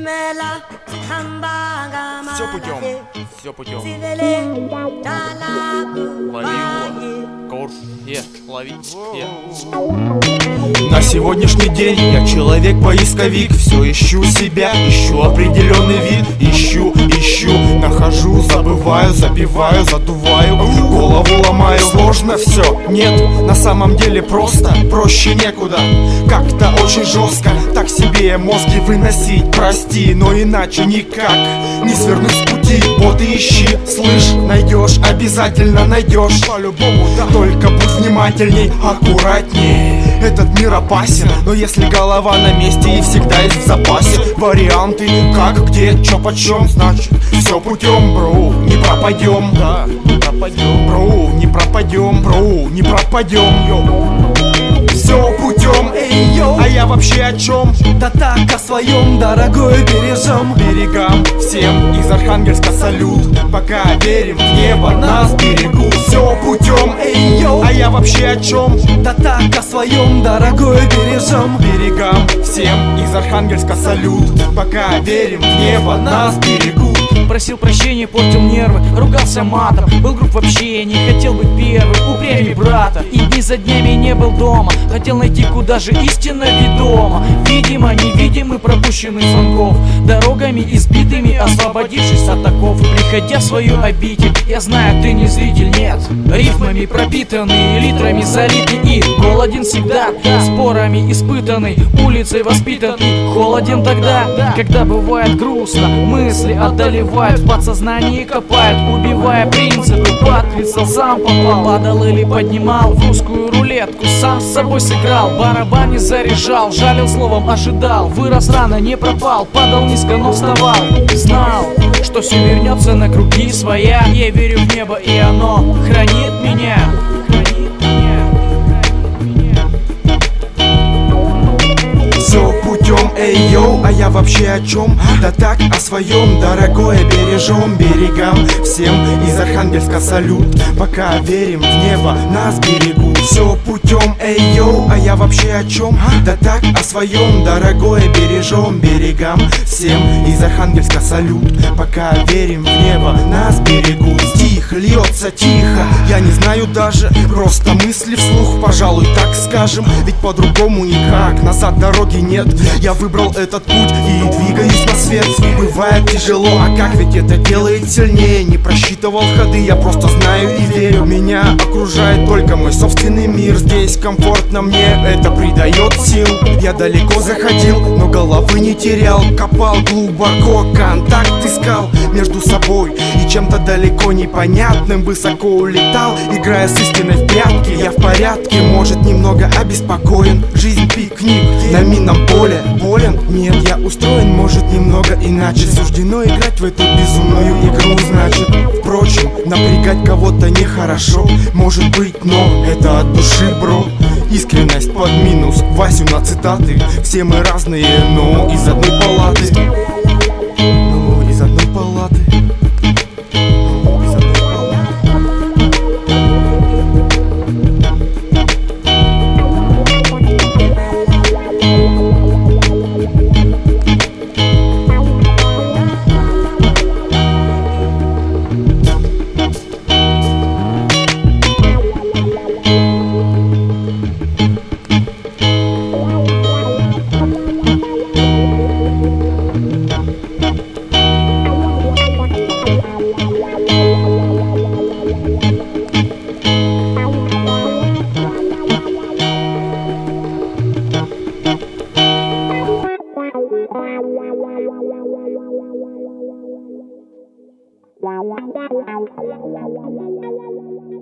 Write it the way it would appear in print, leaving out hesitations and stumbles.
Все путем, все путем. Лови его, Курш, лови, На сегодняшний день я человек-поисковик. Все ищу себя, ищу определенный вид. Ищу, нахожу, забываю, запиваю, задуваю, голову ломаю. Сложно все, нет, на самом деле просто. Проще некуда, как-то очень жестко. Так себе мозги выносить, прости, но иначе никак не свернуть с пути. Вот и ищи, слышь, найдешь, обязательно найдешь. По-любому, да. Только будь внимательней, аккуратней. Этот мир опасен, но если голова на месте и всегда есть в запасе варианты, как, где, чё, почем, значит все путем, бро, не пропадем. Да, не пропадем, бро, не пропадем, бро, не пропадем, йо. Все путем, эй, йо. А я вообще о чем? Да так, о своем, дорогой, бережем. Берегам всем из Архангельска салют. Пока верим в небо, нас берегут. Все путем, эй, йо. А я вообще о чем? Да так, о своем, дорогой, бережем. Берегам всем из Архангельска салют. Пока верим в небо, нас берегут. Просил прощения, портил нервы, ругался матом. Был груб в общении, хотел быть первым, упрямей брата. И дни за днями не был дома, хотел найти, куда же истина ведома. Видимо, невидимый пропущенных звонков, дорогами избитыми, освободившись от оков. Приходя в свою обитель, я знаю, ты не зритель, нет. Рифмами пропитанный, литрами залитый и голоден всегда. Спорами испытанный, улицей воспитанный. Холоден тогда, когда бывает грустно. Мысли одолевают, в подсознании копают, убивая принципы. Под прицел сам попал, падал или поднимал в русскую рулетку, сам с собой сыграл. Барабан не заряжал, жалил словом, ожидал. Вырос рано, не пропал, падал низко, но вставал. Знал, что все вернется на круги своя. Я верю в небо, и оно хранит меня. Все путем, эй, йоу, а я вообще о чем? Да так, о своем, дорогое, бережем. Берегам всем из Архангельска салют. Пока верим в небо, нас берегут. Все путем, эй, йоу, а я вообще о чем? Да так, о своем, дорогое, бережем. Берегам всем из Архангельска салют. Пока верим в небо, нас берегут. Стих льется тихо, я не знаю даже, просто мысли вслух, пожалуй, так скажем. Ведь по-другому никак, назад дороги нет. Я выбрал этот путь и двигаюсь на свет. Бывает тяжело, а как, ведь это делает сильнее. Не просчитывал ходы, я просто знаю и верю. Меня окружает только мой собственный мир. Здесь комфортно мне, это придает сил. Я далеко заходил, но головы не терял. Копал глубоко, контакт искал между собой и чем-то далеко непонятным. Высоко улетал, играя с истиной в прятки. Я в порядке, может немного обеспокоен. Жизнь пикник на минном поле. Болен? Нет, я устроен, может немного иначе. Суждено играть в эту безумную игру, значит. Впрочем, напрягать кого-то нехорошо, может быть, но это от души, бро. Искренность под минус, Васю на цитаты. Все мы разные, но из одной палаты. Но из одной палаты. Wow.